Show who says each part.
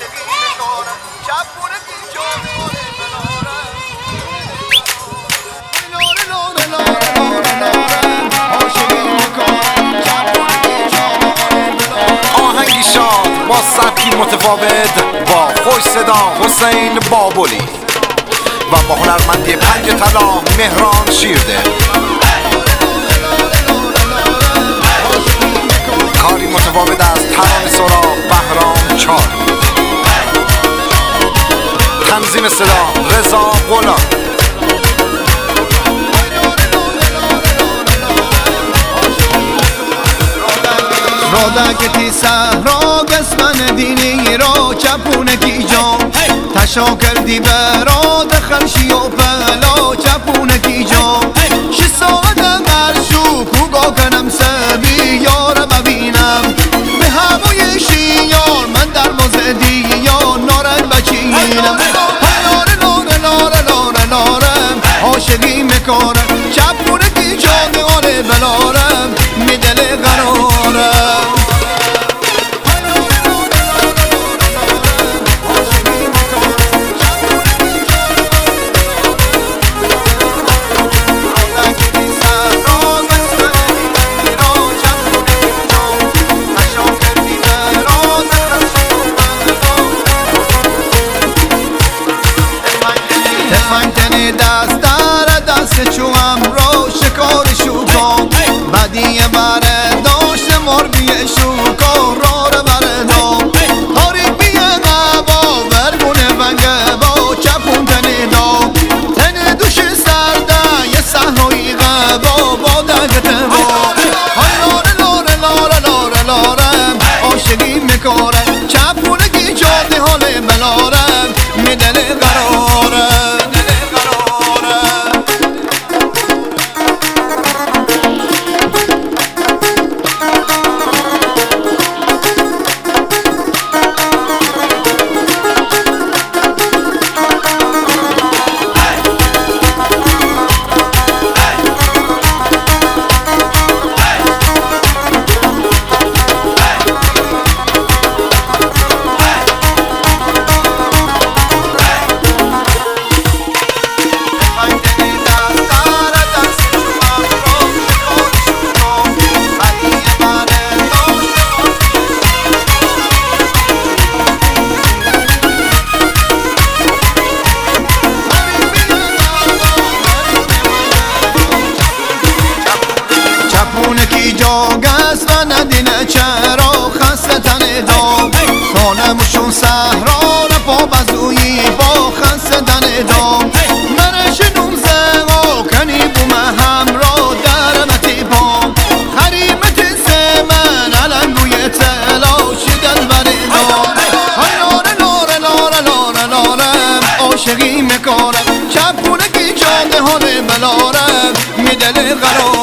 Speaker 1: آهنگی شاد با سبکی متفاوت با خوش صدا حسین بابلی و با هنرمندی پنج طلا مهران شیرده. کاری متفاوت از ترانه سرا بهرام چاری. تنظیم صدا رضا غلام.
Speaker 2: رودکتی صحرا قسمن دینی را چپونکی جام تشا کردی براد خرشی و پلا چپونکی جام 6 ساعت مرشو کوگا کنم سبی یار ببینم به هوای شیار من در باز دیار نارن بچینم لاره لاره لاره لاره لارم عاشقی میکنم چپونکی جام آره بلارم میدل قرارم. تفنگتنی دست در دست چوام رو شکار شوکام بدی بره داشت مربی شوکا را بره دام تاریک بیه غبا برگونه بنگه با چپوندنی دام تن دوش سرده یه صحرایی غبا با دگت با لاره لاره لاره لاره لارم عاشقی میکنم چپونگی جاده حال بلارم میدل قرارم. چپونکی جاگست و ندینه چرا خسته تن دام خانمشون صحرا را پا بزویی با خسته تن دام مرشنون زغا کنی بوم همرا درمتی پام خریمت زمن علنگوی تلاشی دل بری دام لاره لاره لاره لاره لارم عاشقی میکنم چپونکی جاده حال بلارم میدل قرار